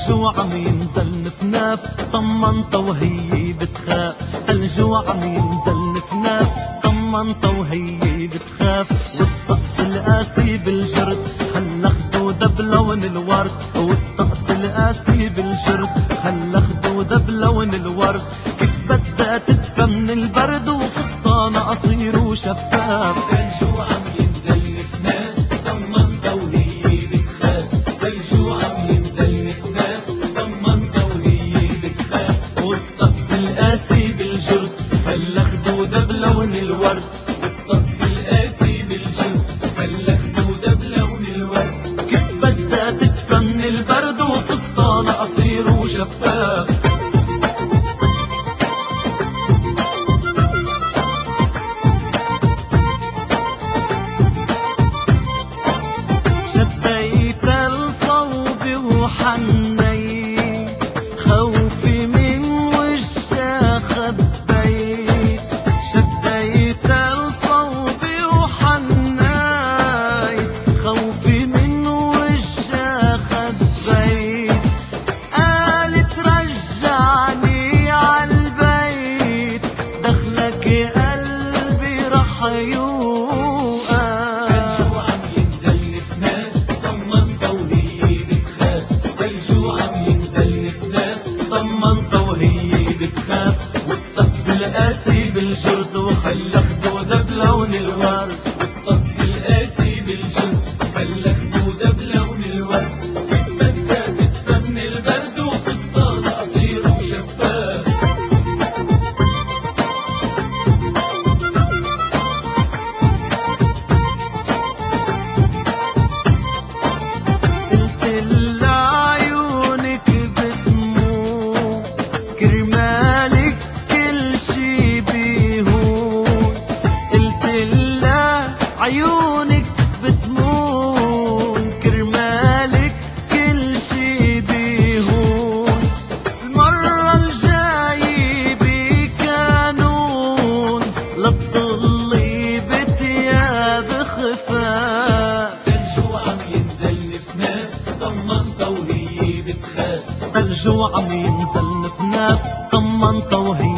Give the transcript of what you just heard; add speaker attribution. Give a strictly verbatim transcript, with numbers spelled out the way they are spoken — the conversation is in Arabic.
Speaker 1: وعم ينزل نفناف، طمنطة وهي بتخاف. ثلج وعم ينزل نفناف، طمنطة وهي بتخاف. والطقس القاسي بالجرد خلى خدودة بلون الورد. والطقس القاسي بالجرد خلى خدودة بلون الورد. كيف بدها تدفى من البرد وفستانها قصير وشفاف.
Speaker 2: ثلج وعم ينزل نفناف، طمنطة وهي بتخاف. ثلج وعم ينزل نفناف، طمنطة وهي بتخاف.
Speaker 1: والطقس القاسي بالجرد خلى خدودة بلون الورد.
Speaker 2: والطقس القاسي بالجرد خلى خدودة بلون الورد.
Speaker 1: كيف بدها تدفى من البرد وفستانها قصير وشفاف. شديت الصوب وحنيت، خوفي من وشها خبيت. شديت الصوب وحنيت، خوفي من وشها خبيت. قالت رجعني عالبيت، دخلك قلبي رح يوقف.
Speaker 2: ثلج وعم ينزل نفناف، طمنطة وهي بتخاف. ثلج وعم ينزل نفناف،
Speaker 1: طمنطة وهي بتخاف. والطقس القاسي بالجرد وخلى خدودة بلون الورد.
Speaker 2: والطقس القاسي بالجرد خلى خدودة بلون الورد. كيف بدها تدفى من البرد وفستانها قصير وشفاف.
Speaker 1: قلت لها عيونك بتموت، كرمالك كل شي بيهون. قلت لها عيونك بتموت، كرمالك كل شي بيهون. المرة الجاي بكانون لا تضلي بتياب خفاف.
Speaker 2: ثلج وعم ينزل نفناف، طمنطة وهي بتخاف.
Speaker 1: ثلج وعم ينزل نفناف، طمنطة وهي